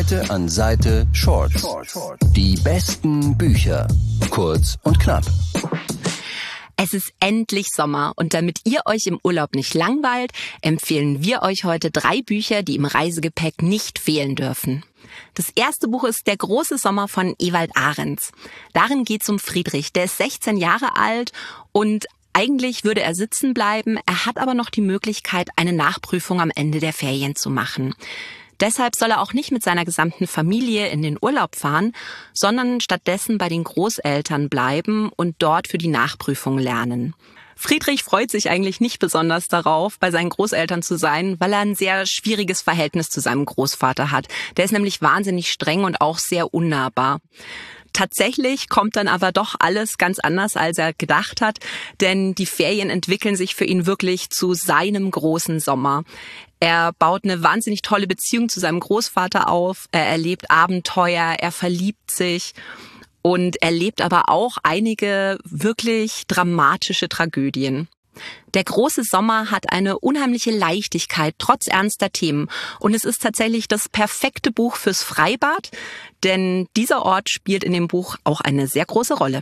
Seite an Seite Shorts. Die besten Bücher. Kurz und knapp. Es ist endlich Sommer und damit ihr euch im Urlaub nicht langweilt, empfehlen wir euch heute 3 Bücher, die im Reisegepäck nicht fehlen dürfen. Das erste Buch ist Der große Sommer von Ewald Arends. Darin geht es um Friedrich. Der ist 16 Jahre alt und eigentlich würde er sitzen bleiben. Er hat aber noch die Möglichkeit, eine Nachprüfung am Ende der Ferien zu machen. Deshalb soll er auch nicht mit seiner gesamten Familie in den Urlaub fahren, sondern stattdessen bei den Großeltern bleiben und dort für die Nachprüfung lernen. Friedrich freut sich eigentlich nicht besonders darauf, bei seinen Großeltern zu sein, weil er ein sehr schwieriges Verhältnis zu seinem Großvater hat. Der ist nämlich wahnsinnig streng und auch sehr unnahbar. Tatsächlich kommt dann aber doch alles ganz anders, als er gedacht hat, denn die Ferien entwickeln sich für ihn wirklich zu seinem großen Sommer. Er baut eine wahnsinnig tolle Beziehung zu seinem Großvater auf, er erlebt Abenteuer, er verliebt sich und erlebt aber auch einige wirklich dramatische Tragödien. Der große Sommer hat eine unheimliche Leichtigkeit, trotz ernster Themen. Und es ist tatsächlich das perfekte Buch fürs Freibad, denn dieser Ort spielt in dem Buch auch eine sehr große Rolle.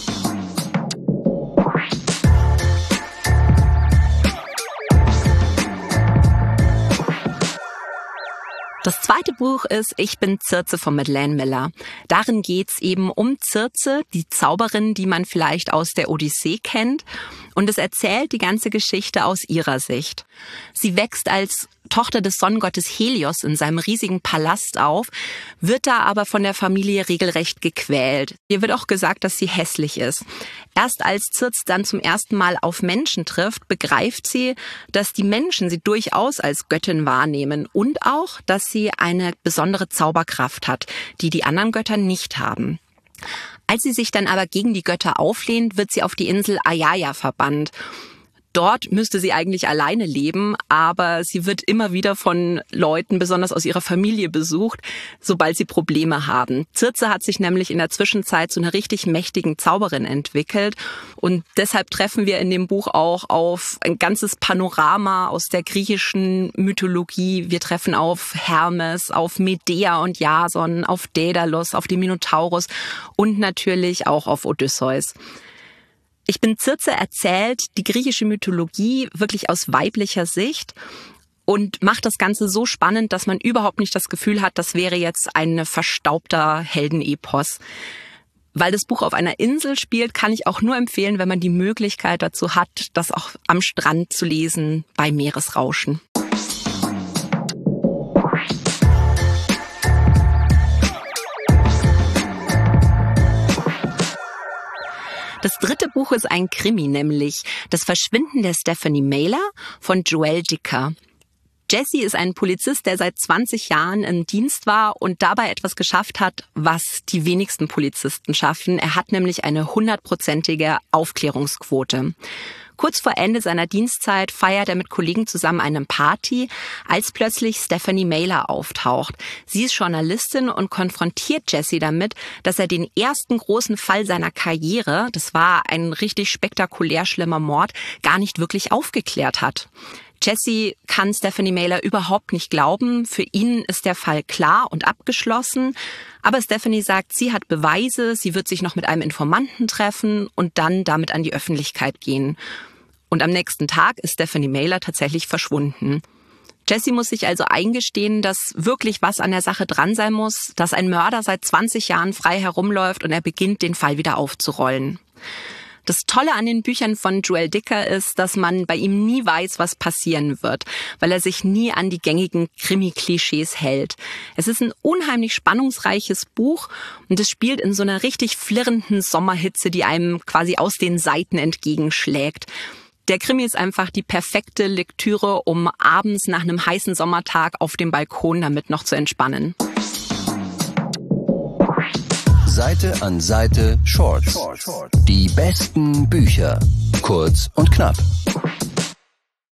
Das zweite Buch ist Ich bin Circe von Madeline Miller. Darin geht's eben um Circe, die Zauberin, die man vielleicht aus der Odyssee kennt. Und es erzählt die ganze Geschichte aus ihrer Sicht. Sie wächst als Tochter des Sonnengottes Helios in seinem riesigen Palast auf, wird da aber von der Familie regelrecht gequält. Ihr wird auch gesagt, dass sie hässlich ist. Erst als Circe dann zum ersten Mal auf Menschen trifft, begreift sie, dass die Menschen sie durchaus als Göttin wahrnehmen und auch, dass sie eine besondere Zauberkraft hat, die die anderen Götter nicht haben. Als sie sich dann aber gegen die Götter auflehnt, wird sie auf die Insel Aiaia verbannt. Dort müsste sie eigentlich alleine leben, aber sie wird immer wieder von Leuten, besonders aus ihrer Familie, besucht, sobald sie Probleme haben. Circe hat sich nämlich in der Zwischenzeit zu einer richtig mächtigen Zauberin entwickelt und deshalb treffen wir in dem Buch auch auf ein ganzes Panorama aus der griechischen Mythologie. Wir treffen auf Hermes, auf Medea und Jason, auf Daedalus, auf den Minotaurus und natürlich auch auf Odysseus. Ich bin Circe erzählt die griechische Mythologie wirklich aus weiblicher Sicht und macht das Ganze so spannend, dass man überhaupt nicht das Gefühl hat, das wäre jetzt ein verstaubter Heldenepos. Weil das Buch auf einer Insel spielt, kann ich auch nur empfehlen, wenn man die Möglichkeit dazu hat, das auch am Strand zu lesen bei Meeresrauschen. Das dritte Buch ist ein Krimi, nämlich Das Verschwinden der Stephanie Mailer von Joel Dicker. Jesse ist ein Polizist, der seit 20 Jahren im Dienst war und dabei etwas geschafft hat, was die wenigsten Polizisten schaffen. Er hat nämlich eine 100%ige Aufklärungsquote. Kurz vor Ende seiner Dienstzeit feiert er mit Kollegen zusammen eine Party, als plötzlich Stephanie Mailer auftaucht. Sie ist Journalistin und konfrontiert Jesse damit, dass er den ersten großen Fall seiner Karriere, das war ein richtig spektakulär schlimmer Mord, gar nicht wirklich aufgeklärt hat. Jesse kann Stephanie Mailer überhaupt nicht glauben. Für ihn ist der Fall klar und abgeschlossen. Aber Stephanie sagt, sie hat Beweise, sie wird sich noch mit einem Informanten treffen und dann damit an die Öffentlichkeit gehen. Und am nächsten Tag ist Stephanie Mailer tatsächlich verschwunden. Jesse muss sich also eingestehen, dass wirklich was an der Sache dran sein muss, dass ein Mörder seit 20 Jahren frei herumläuft und er beginnt, den Fall wieder aufzurollen. Das Tolle an den Büchern von Joel Dicker ist, dass man bei ihm nie weiß, was passieren wird, weil er sich nie an die gängigen Krimi-Klischees hält. Es ist ein unheimlich spannungsreiches Buch und es spielt in so einer richtig flirrenden Sommerhitze, die einem quasi aus den Seiten entgegenschlägt. Der Krimi ist einfach die perfekte Lektüre, um abends nach einem heißen Sommertag auf dem Balkon damit noch zu entspannen. Seite an Seite Shorts. Die besten Bücher. Kurz und knapp.